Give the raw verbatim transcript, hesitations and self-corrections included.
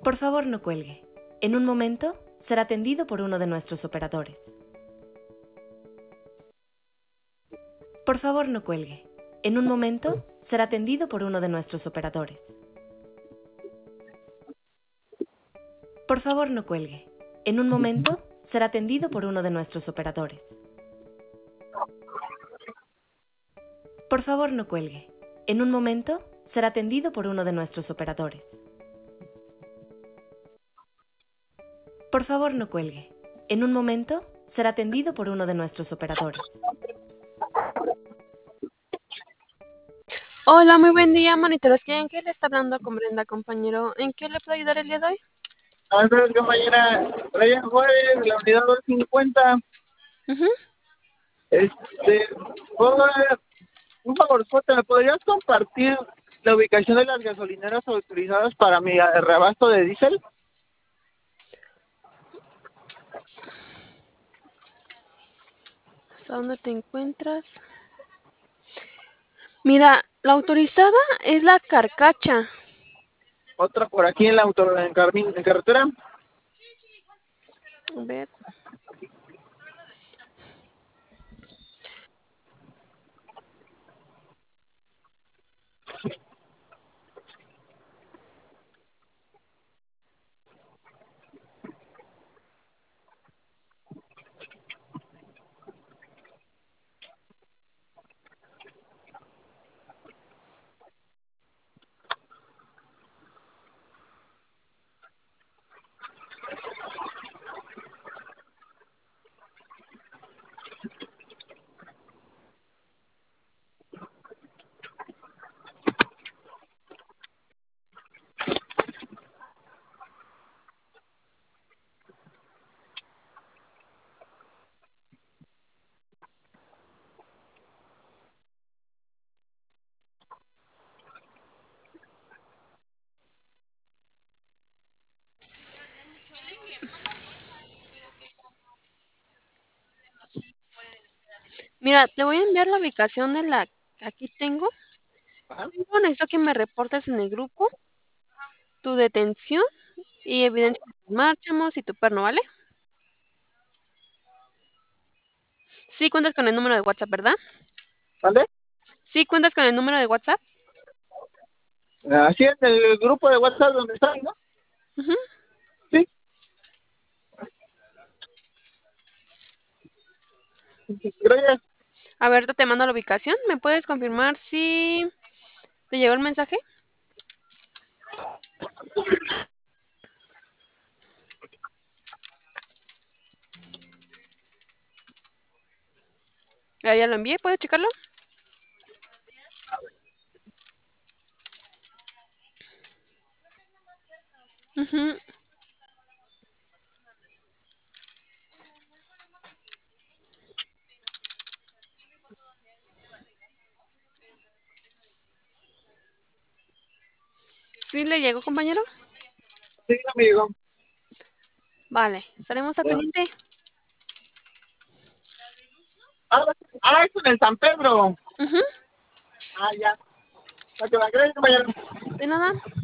Por favor, no cuelgue. En un momento será atendido por uno de nuestros operadores. Por favor, no cuelgue. En un momento será atendido por uno de nuestros operadores. Por favor, no cuelgue. En un momento será atendido por uno de nuestros operadores. Por favor, no cuelgue. En un momento será atendido por uno de nuestros operadores. Por favor, no cuelgue. En un momento será atendido por uno de nuestros operadores. Hola, muy buen día, monitores. ¿En qué le está hablando con Brenda, compañero? ¿En qué le puedo ayudar el día de hoy? Buenas tardes, compañera. Brian Juárez, de la unidad doscientos cincuenta. Ujú. Este, por un favor, Jota, ¿me podrías compartir la ubicación de las gasolineras autorizadas para mi eh, reabasto de diésel? ¿Hasta dónde te encuentras? Mira, la autorizada es la Carcacha. Otra por aquí en la auto, en, carmin- en carretera. A ver. Mira, te voy a enviar la ubicación de la que aquí tengo. Ajá. Primero necesito que me reportes en el grupo tu detención y evidencia de tus márchamos y tu perno, ¿vale? Sí cuentas con el número de WhatsApp, ¿verdad? ¿Vale? Sí cuentas con el número de WhatsApp. Así en el grupo de WhatsApp donde están, ¿no? Ujú. Sí. Gracias. A ver, te mando la ubicación. ¿Me puedes confirmar si te llegó el mensaje? Ya, ya lo envié, ¿puedes checarlo? Ujú. ¿Sí le llegó, compañero? Sí, amigo. Vale, estaremos al Ya. pendiente. Ah, ah, es en el San Pedro. Ujú. Ah, ya. Ok, va, gracias, compañero. De nada.